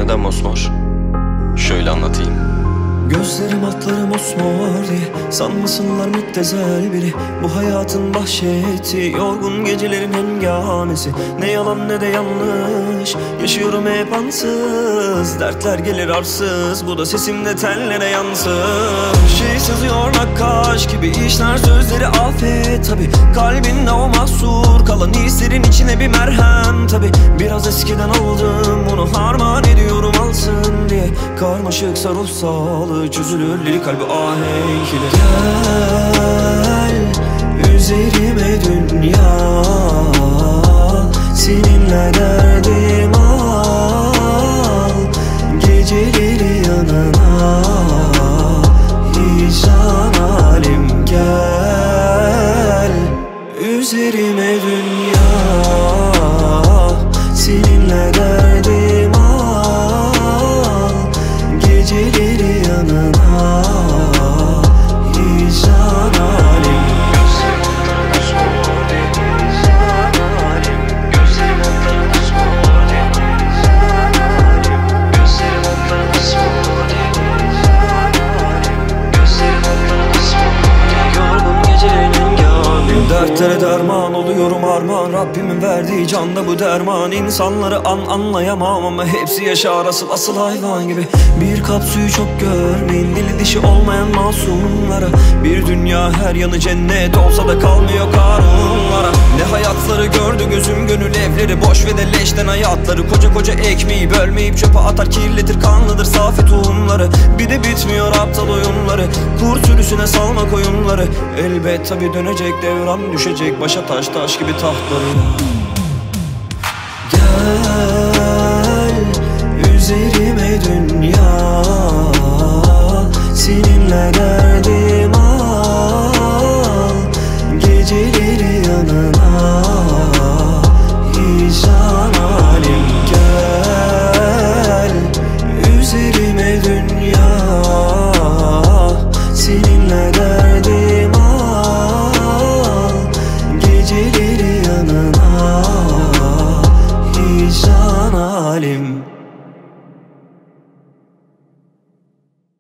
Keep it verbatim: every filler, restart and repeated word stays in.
neden mosmor? Şöyle anlatayım. Gözlerim atlarım osmor diye sanmasınlar müptezel biri. Bu hayatın vahşeti, yorgun gecelerin hengamesi. Ne yalan ne de yanlış, yaşıyorum hep ansız. Dertler gelir arsız, bu da sesimde tellere yansın. Şey sızıyor nakkaş gibi, işler sözleri afet tabi. Kalbinde o mahsur kalan hislerin içine bir merhem tabi. Biraz eskiden aldım bunu, harman ediyorum alsın diye. Karmaşıksa ruh sağlığı çözülür lirik kalbi ahenk ile. Gel üzerime dünya, seninle derdim al. Geceleri yanına hicran halim gel. Üzerime dünya, seninle derdim al. Geceleri yanına hicran halim. Gözlerim atlarına sor diye hicran halim. Gözlerim atlarına sor diye hicran halim. Gözlerim atlarına sor diye hicran halim. Gözlerim atlarına sor diye. Yorgun gecelerin hengamı, dertlere derman oluyorum armağan. Rabbimin verdiği canda bu derman. İnsanları an anlayamam ama hepsi yaşar asıl asıl hayvan gibi. Bir kap suyu çok görmeyin, dili dişi olmayan masumlara. Bir dünya her yanı cennet olsa da kalmıyor karunlara. Ne hayatları gördü gözüm, gönül evleri boş ve de leşten hayatları. Koca koca ekmeği bölmeyip çöpe atar, kirletir kanlıdır safi tohumları. Bir de bitmiyor aptal oyunları, kur sürüsüne salma koyunları. Elbet tabi dönecek devran, düşecek başa taş taş gibi tahtlarına. Gel üzerime dünya, seninle derdim